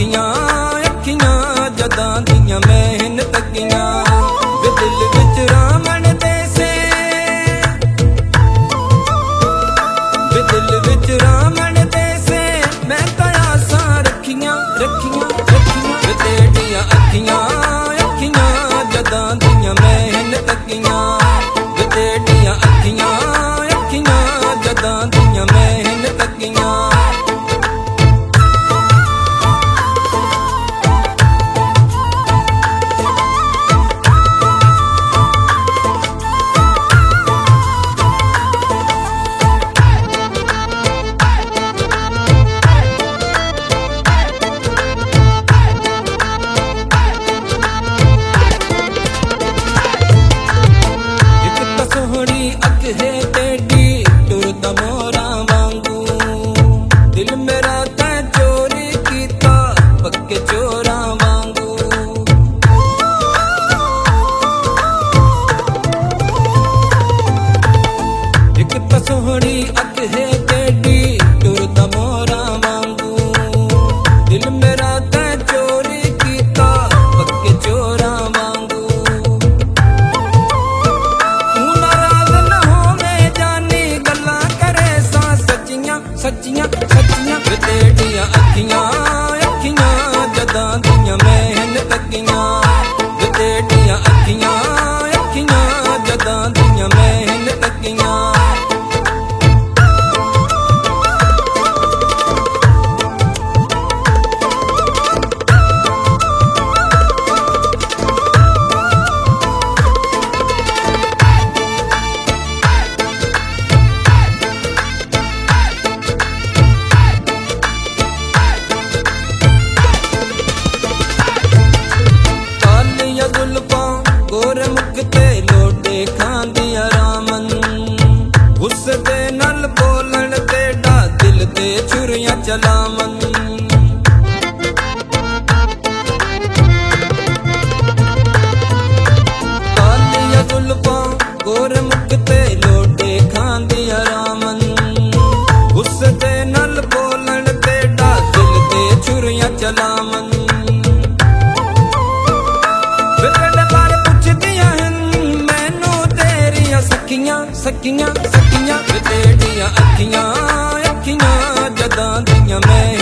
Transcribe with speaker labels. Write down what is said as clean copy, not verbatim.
Speaker 1: अखियां अखियां जदां दियां मैन तकियां वे दिल विच रामण दे से वे दिल विच रामण दे से मैं तड़ासां रखियां रखियां रखियां वे तेरियां अखियां अखियां जदां दियां मैन तकियां वे तेरियां अखियां अखियां जदां दियां मैन तकियां है तेरी टुरदा मोरा वांगू दिल मेरा तैं चोरी कीता पक्के चोरा वांगू एक तां सोहणी अख है तेरी टुरदा मोरा वांगू दिल मेरा तैं चोरी कीता पक्के चोरा वांगू सच्चियां सच्चियां वे तेरियां अखियां अखियां जदां दियां मैन तकियां वे तेरियां अखियां अखियां जदां दियां मैन तकियां गोरे मुख ते लोटे खांदिया रामन गुस्से दे नल बोलन ते डा दिल ते छुरियां चलावन कालिया जुल्फां गोरे मुख ते लोटे खांदिया रामन गुस्से दे नल बोलन ते डा दिल ते छुरियां चलावन सखियां सखियां सखियां वे तेरियां अखियां अखियां जदां दियां मैं